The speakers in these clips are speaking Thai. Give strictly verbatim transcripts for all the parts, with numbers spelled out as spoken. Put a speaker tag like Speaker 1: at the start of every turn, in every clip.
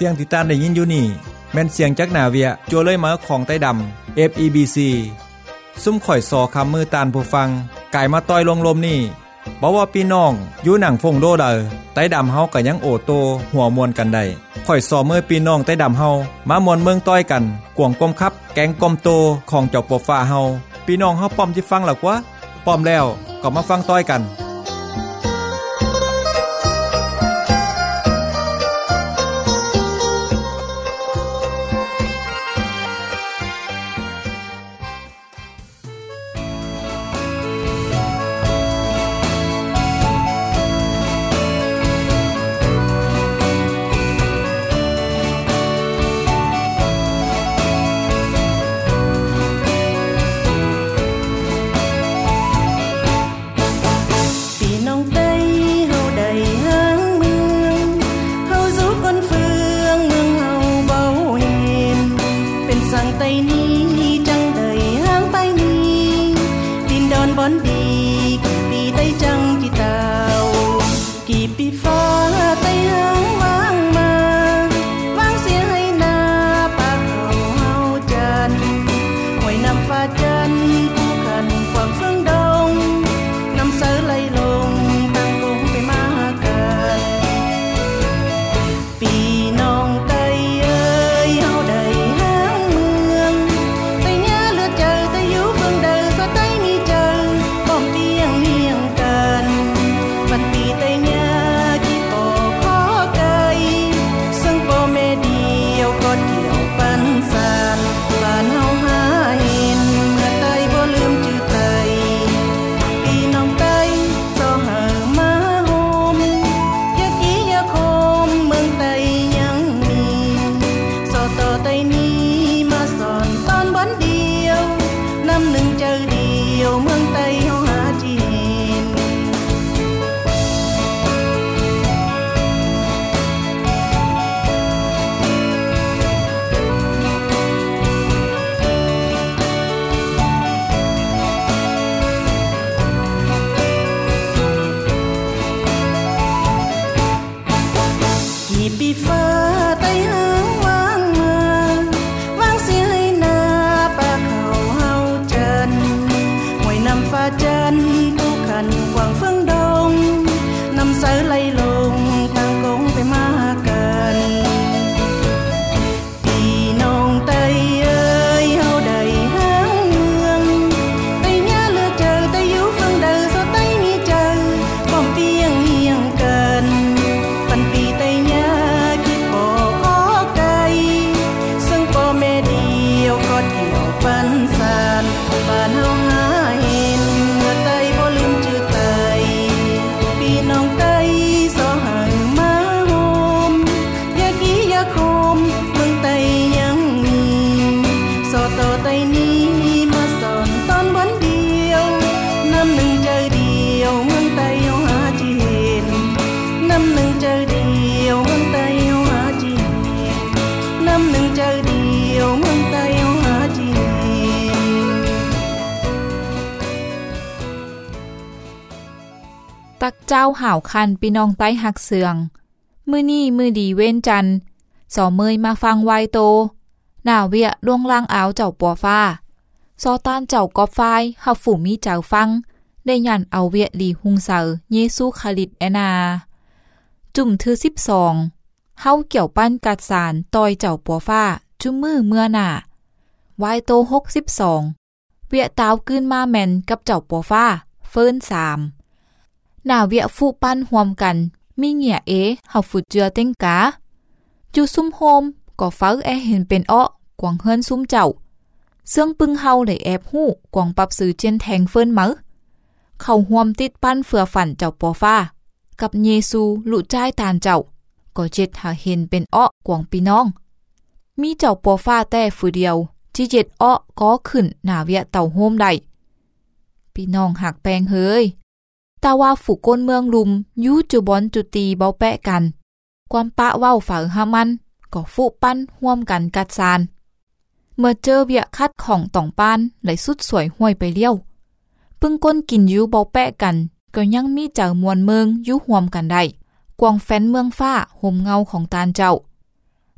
Speaker 1: สียงที่ตานได้ยินอยู่นี่แม่นเสียงจากนาเวียจัวเลยมาของใต้ดำ เอฟ อี บี ซี ซุ่มข่อยซอคำมือตานผู้ฟังกายมาต้อยลงลมนี่บ่ว่าพี่น้องอยู่หนังฟงโดเดอใต้ดำเฮาก็ยังโอโตหัวมวนกันได้ข่อยซอเมื่อพี่น้องใต้ดำเฮามามวนเมืองต้อยกันกวงกลมคับแกงกลมโตของเจ้าปอฟ้าเฮาพี่น้องเฮาป้อมที่ฟังหรอกวะป้อมแล้วก็มาฟังต้อยกัน
Speaker 2: ตักเจ้าห่าวคันพี่น้องใต้หักเสืองมื้อนี้มื้อดีเว้นจันทร์สอเมยมาฟังไวโตหน้าเวียล่วงล่างอาวเจ้าปัวฟ้าซอต้านเจ้ากอบไฟหับฝูมีเจ้าฟังได้ยันเอาเวียลีหุงเสาเยซูคริสต์แอนาจุ่มทือสิบสองเฮาเกี่ยวปั้นกัดสารตอยเจ้าปัวฟ้าจุ่มมือเมื่อหน้าไวโตหกสิบสองเวียตาวขึ้นมาแม่นกับเจ้าปัวฟ้าเฟิร์นสามหน้าเวียฟูปั้นหวมกันมีเหงี่ยเอเฮาฟุดเจือเต็งกาจูซุ่มโฮมก็เฝ้าแอเห็นเป็นอ้อกวางเฮิรนซุ่มเจ้าเสื่องปึงเฮาได้แอบหู้กวางปรับซื้อเจียนแทงเฟิร์นมั้เข้าหวมติดปั้นเฟือฝันเจ้าปอฟ้ากับเยซูลุจ่ายตานเจ้าก็เจ็ดหาเห็นเป็นอ้อกวางพี่น้องมีเจ้าปอฟ้าแต่ฝือเดียวที่เจ็ดอ้อก็ขึ้นหน้าเวียเต่าโฮมได้พี่น้องหักแปลงเฮยตาว่าฝูก้นเมืองลุมยูจุบอนจุตีเบาแปะกันความปะเว้าฝ่าหามันก็ฟูปั้นห่วมกันกัดซานเมื่อเจอเวียคัดของต่องปานไหลสุดสวยห้วยไปเลี้ยวปึ้งก้นกินยูเบาแปะกันก็ยังมีเจ้ามวลเมืองยูห่วมกันได้กวางแฟนเมืองฟ้าห่มเงาของตาลเจ้า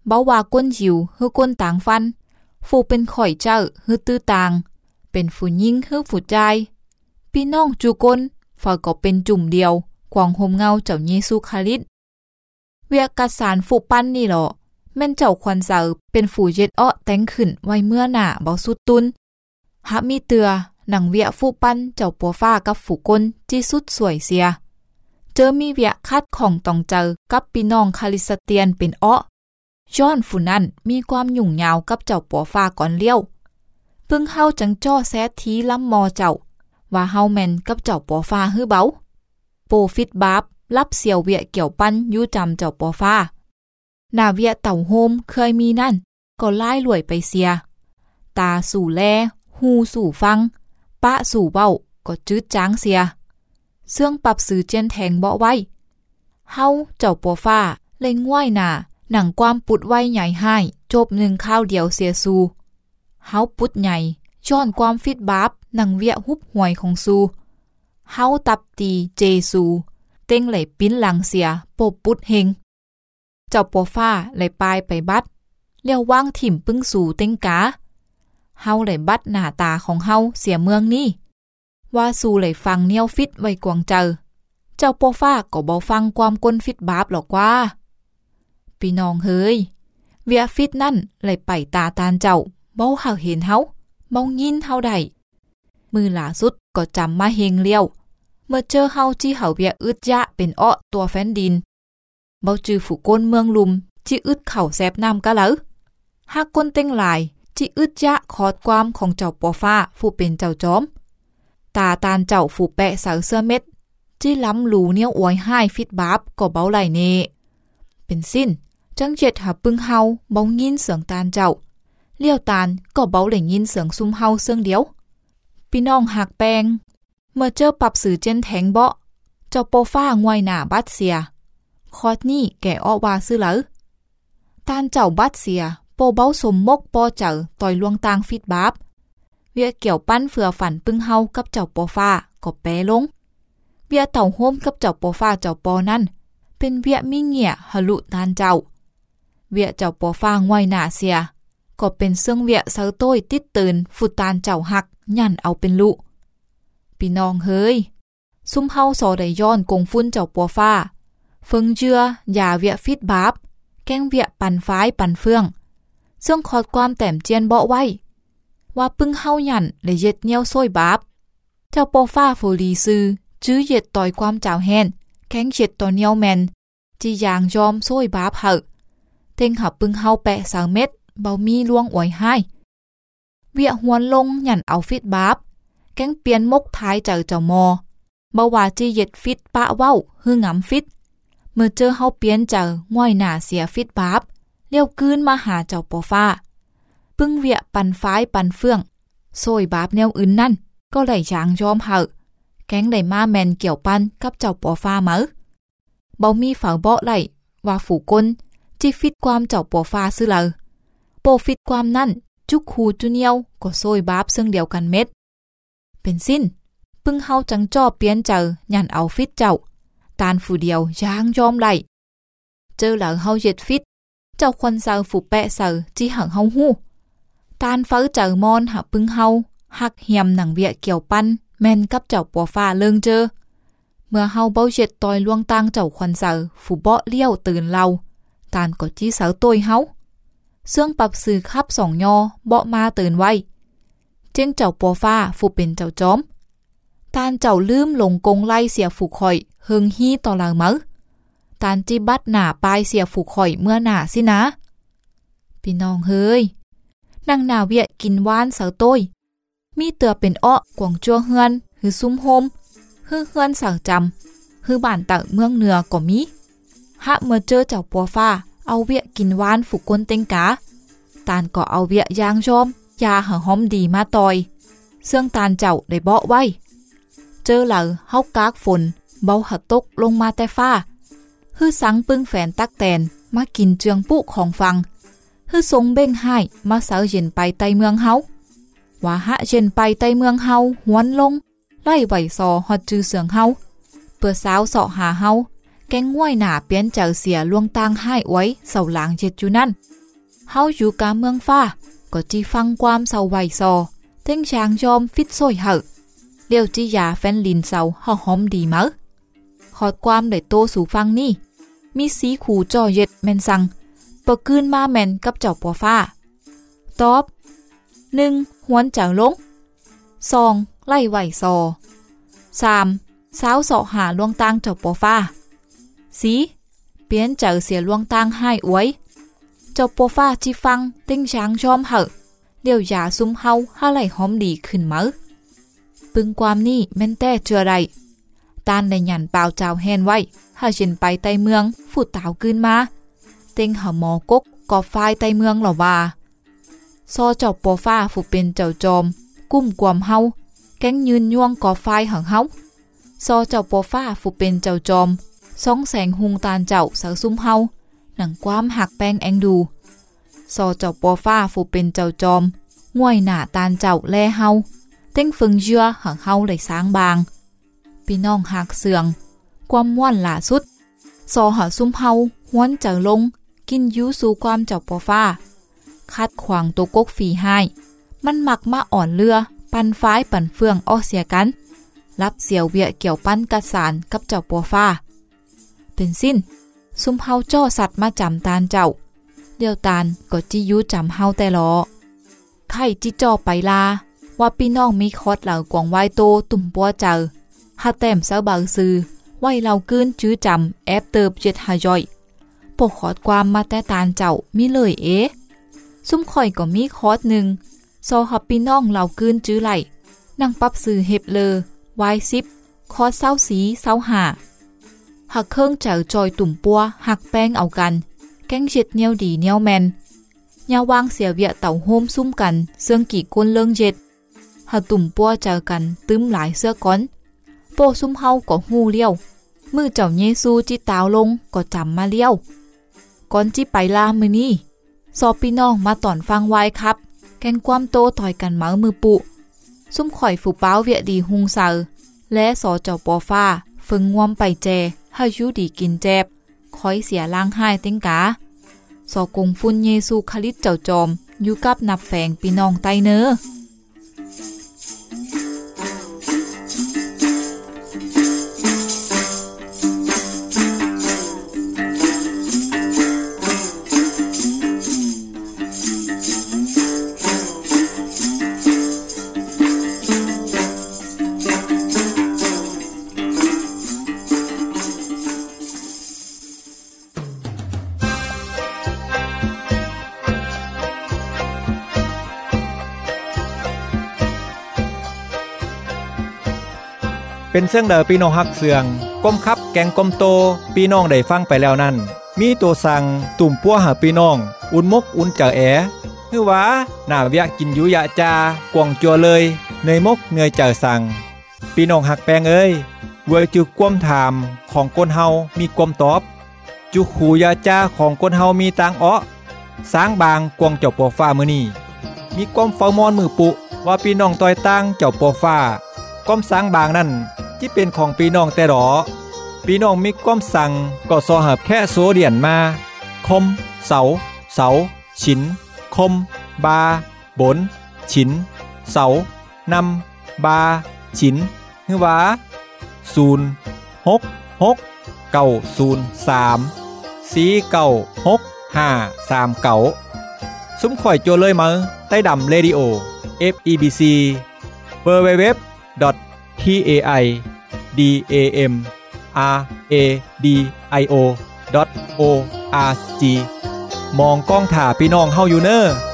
Speaker 2: เบาว่าก้นหิวฮือก้นต่างฟันฟูเป็นข่อยเจ้าฮือตื้อต่างเป็นฝูยิงฮือฝูใจพี่น้องจูก้นฝ่ายก็เป็นจุ่มเดียวกวางโฮมเงาเจ้าเยซูคริสต์เวียกสารฝูปั้นนี่หรอแม่นเจ้าควันเสาเป็นฝูเย็ดอ้อแต่งขึ้นไว้เมื่อหน้าเบาสุดตุนหามีเตือหนังเวียฝูปั้นเจ้าปัวฟ้ากับฝูก้นที่สุดสวยเสียเจอมีเวียคัดของต้องเจอกับพี่น้องคาริสเตียนเป็นอ้อย้อนฝูนั่นมีความหยุ่งยาวกับเจ้าปัวฟ้าก่อนเลี้ยวเพิ่งเฮาจังจ้อแซะทีล้ำมอเจ้าว่าเฮาแม่นกับเจ้าปัวฟ้าฮื้อเบาโปฟิตบาบรับเสียวเวียเกี่ยวปั้นยู่จำเจ้าปัวฟ้าหน้าเวียเต่าโฮมเคยมีนั่นก็ไล่รวยไปเสียตาสู่แลหูสู่ฟังปะสู่เบ้าก็จืดจางเสียเสื่องปรับสื่อเจียนแทงเบาไว้เฮาเจ้าปัวฟ้าเล่งง่ายหน้าหนังความปุดไว้ใหญ่ให้จบหนึ่งข้าวเดียวเสียสูเฮาปุดใหญ่ย้อนความฟิตบาบหนังเวียหุบหวยของสูเฮาตับตีเจสูเต็งไหลปิ้นหลังเสียโปปุดเฮงเจ้าปัวฟ้าไหลปลายไปบัดเลี้ยวว่างถิ่มปึ้งสู่เต็งกาเฮาไหลบัดหน้าตาของเฮาเสียเมืองนี่ว่าสู่ไหลฟังเนียวฟิตไว้กวางเจอเจ้าปัวฟ้าก็บ่ฟังความก้นฟิตบาบหรอกว่าพี่น้องเฮ้ยเวียฟิตนั่นไหลไปตาตานเจ้าเบ้าเฮาเห็นเฮาเบ้ายินเฮาได้มือล่าสุดก็จำมาเฮงเลี้ยวเมื่อเจอเฮาที่เฮาเวียอึดยะเป็นอ้อตัวแฟนดินเบ้าจือฝูก้นเมืองลุมที่อึดเข่าแซบน้ำกะเหลอหากก้นเต็งหลายที่อึดยะขอดความของเจ้าปัวฟ้าผู้เป็นเจ้าจอมตาตานเจ้าฝูแปะเสาเสื้อเม็ดที่ล้ำหลูเนี่ยวอวยให้ฟิตบาบก็เบ้าไหลเนเป็นสิ้นจังเจ็ดหาปึงเฮาเบ้ายินเสียงตานเจ้าเลี้ยวตานก็เบ้าไหลยินเสียงซุ่มเฮาเสียงเดียวพี่น้องหักแปงเมื่อเจอปรับสื่อเจนแทงเบาะเจ้าโปฟ้างวยหน้าบัดเสียคอดนี่แก่อ้อว่าซื้อเหลอตานเจ้าบัดเสียโปเบ้าสมมกปอเจอต่อยลวงตางฟิตบาบเวียเกี่ยวปั้นเฟือฝันปึงเฮากับเจ้าโปฟ้าก็แปรลงเวียเต่าโฮมกับเจ้าโปฟ้าเจ้าปอนั่นเป็นเวียมิเงี่ยหลุตานเจ้าเวียเจ้าปอฟ้างวยหน้าเสียก็เป็นเสื่องเวียเซาโต้ยติดตื่นฟุตานเจ้าหักยันเอาเป็นลุพี่น้องเฮ้ยซุ่มเฮาสอได้ย้อนกงฟุ้นเจ้าปัวฟ้าเฟิงเจืออย่าเวียฟิตบาบแกงเวียปันฟ้ายปันเฟืองซึ่งขอดความแต้มเจียนเบาไว้ว่าปึ้งเฮายันและเย็ดเนียวซ้อยบาบเจ้าปัวฟ้าโฟลีซือจื้อเย็ดต่อยความเจ้าแฮนแข้งเย็ดต่อเนียวแมนจียางยอมซ้อยบาบเหอะเต็งหับปึ้งเฮาแปะสามเม็ดเบามีล่วงอวยให้เวียหวนลงหยันเอาฟิตบาบแก้งเปลี่ยนมกท้ายเจอเจ้ามอเบาว่าจีเย็ดฟิตปะเว้าฮืองำฟิตเมื่อเจอเฮาเปลี่ยนเจอง่อยหน้าเสียฟิตบาบเลี้ยวคืนมาหาเจ้าปอฟ้าปึ้งเวียปันฟ้ายปันเฟื่องโซยบาบแนวอื่นนั่นก็ไหลจางยอมเหอะแก้งได้มาแมนเกี่ยวปันกับเจ้าปอฟ้าเหมอเบามีฝาเบาไหลว่าฝูก้นจีฟิตความเจ้าปอฟ้าซื้อเลยโปฟิตความนั่นจุกคูจุเนียวก็โซยบาบซึ่งเดียวกันเม็ดเป็นสิ้นปึ้งเฮาจังจ้อเปลี่ยนเจอยันเอาฟิตเจ้าตานฝูเดียวยางยอมไหลเจอหลังเฮาเย็ดฟิตเจ้าควันเซอฝูแปะเซอจีหังเฮาหู้ตานเฟ้อเจอมอนหาปึ้งเฮาหักเหียมหนังเวียเกี่ยวปั้นแม่นกับเจ้าปัวฟ้าเลิงเจอเมื่อเฮาเบ้าเจ็ดต่อยลวงตางเจ้าควันเซอฝูเบาะเลี้ยวตื่นเราตานก็จี้เสาตัวเฮาเสื่องปรับสื่อคับสองยอเบาะมาตื่นไว้เจ้งเจ้าปัวฟ้าฝูเป็นเจ้าจอมตานเจ้าลืมลงกงไล่เสียฝูข่อยเฮิงฮีต่อหลังมั้งตานจิบัดหน้าปลายเสียฝูข่อยเมื่อหน้าสินะพี่น้องเฮ้ยนางนาเวียกินว่านเสาต้ยมีเตือเป็นอ้อกวงจัวเฮือนหือซุ้มโฮมฮือเฮือนสั่งจำฮือบ้านตะเมืองเหนือก็มีหะเมื่อเจอเจ้าปัวฟ้าเอาเวียกินว่านฝูก้นเต็งกาตานก็เอาเวียยางยอมยาหาหอมดีมาต่อยเสื่องตานเจ้าได้เบาะไว้เจอเหล่าเฮากากฝนเบาหัดตกลงมาแต่ฟ้าฮือสังปึ้งแฝนตักแตนมากินเจืองปุของฟังฮือทรงเบ้งให้มาเสาเย็นไปไตเมืองเฮาว่าหะเย็นไปไตเมืองเฮาหวนลงไล่ไหวซอฮอดจือเสืองเฮาเปิดสาวเสาะหาเฮาแกงง่วยหนาเปลี่ยนเจอเสียลวงตางให้ไว้เสาหลางเจ็ดอยู่นั่นเฮาอยู่กาเมืองฟ้าก็จีฟังความเศร้าไหวซอเต็งช้างยอมฟิตซอยเหอะเลี้ยวจียาแฟนลินเศร้าเฮาหอมดีมั้ยขอดความได้โตสู่ฟังนี่มีสีขู่จ่อเย็ดแม่นสั่งปะคืนมาแม่นกับเจ้าปัวฟ้าตอบหนึ่งหวนจังลงสองไล่ไหวซอสามสาวเสาะหาลวงตางเจ้าปัวฟ้าสีเปลี่ยนเจอเสียลวงตางให้อวยเจ้าปัวฟ้าจีฟังติ้งช้างชอมเหอะเดี๋ยวยาซุ่มเฮาหาไหลหอมดีขึ้นมั้ยปึงความนี่แม่นแต่เจือไรตานได้หยันเปล่าเจ้าแฮนไว้หาเช่นไปใต้เมืองฝูดตาวคืนมาเต็งหาหมอกกกอบไฟใต้เมืองเหล่าว่าซอเจ้าปัวฟ้าฝูเป็นเจ้าจอมกุ้มกวมเฮาแก๊งยืนย่วงกอบไฟหังเฮาซอเจ้าปัวฟ้าฝูเป็นเจ้าจอมสองแสงหุงตานเจ้าสาวซุ่มเฮาหนังความหักแป้งแองดูซอเจ้าปัวฟ้าฝูเป็นเจ้าจอมง่วยหน้าตานเจ้าแลเฮาเต็งฟึงเจือหังเฮาได้สร้างบางพี่น้องหักเสืองความม่วนล่าสุดซอหาซุ่มเฮาห้วนเจอลงกินยูสู่ความเจ้าปัวฟ้าคัดขวางตัวกกฝีให้มันมักมาอ่อนเรือปันฟ้ายปันเฟืองอ้อเสียกันรับเสียวเวียเกี่ยวปั้นกระสานกับเจ้าปัวฟ้าเป็นสิ้นซุ่มเฮาจ้อสัตว์มาจำตานเจ้าเดียวตานก็จิยูจำเฮาแต่ลอไข่จิจ่อไปลาว่าพี่น้องมีคอดเหล่ากวางไว้โตตุ่มปัวเจอฮาแต้มเสาบางซือไว้เรากืนจื้อจำแอบเติบเจ็ดหาย่อยปกขอดความมาแต่ตานเจ้ามีเลยเอ๋ซุ่มข่อยก็มีคอดหนึ่งซอหับพี่น้องเรากืนจื้อไหลนั่งปับซื้อเห็บเลอไว้ซิบคอดเศร้าสีเศร้าหาหักเครื่องเจอจอยตุ่มปัวหักแป้งเอากันแกงเจ็ดเนียวดีเนียวแมนยาวางเสียเวียเต่าโฮมซุ่มกันเสื่องกี่ก้นเลื่องเจ็ดหักตุ่มปัวเจอกันตึมหลายเสื้อก้อนโปซุ่มเฮาก็หูเลี้ยวมือเจ้าเยซูจิตาวลงก็จำมาเลี้ยวก่อนจิไปลามือนี่สอบพี่น้องมาตอนฟังไว้ครับแกนความโตต่อยกันเมามือปุซุ่มข่อยฝูเป้าเวียดีหุงเซอและสอเจ้าปอฟ้าฟึงงวมไปแจให้ยูดีกินแจบคอยเสียล่างให้เต็งกาสอกงฟุนเยซูคริสเจ้าจอมอยู่กับนับแฝงพี่น้องไตเนอ
Speaker 1: เป็นเสื่องเดอพี่น้องฮักเสืองก้มคับแกงก้มโตพี่น้องได้ฟังไปแล้วนั่นมีตัวสั่งตุ่มปัวหาพี่น้องอุ่นมกอุ่นเจอแอคือว่าหน้าเวียกินยุยะจากวงจัวเลยเนยมกเนยเจอสั่งพี่น้องฮักแปงเอ้ยเวจุความถามของคนเฮามีความตอบจุขูยาจาของคนเฮามีตังอ้อสร้างบางกวงเจ้าปัวฟ้ามื้อนี้มีความเฝ้ามอนมือปุว่าพี่น้องต้อยตั้งเจ้าปัวฟ้าก้มสร้างบางนั่นที่เป็นของพี่น้องแต่หรอพี่น้องมีก้มสั่งก็สอหับแค่โซเดียนมาคมเสาเสาฉินคมบาบนฉินเสานำบาฉินคือว่าศูนย์หกหกเก้าศูนย์สามสี่เก้าหกห้าสามเก้าซุ้มข่อยโจเลยมาใต้ดำเรดิโอ เอฟ อี บี ซี เบอร์เว็บดอท ที เอ ไอ ดี เอ เอ็ม อาร์ เอ ดี ไอ โอ ดอท โอ อาร์ จี มองกล้องถ่าพี่น้องเฮาอยู่เน้อ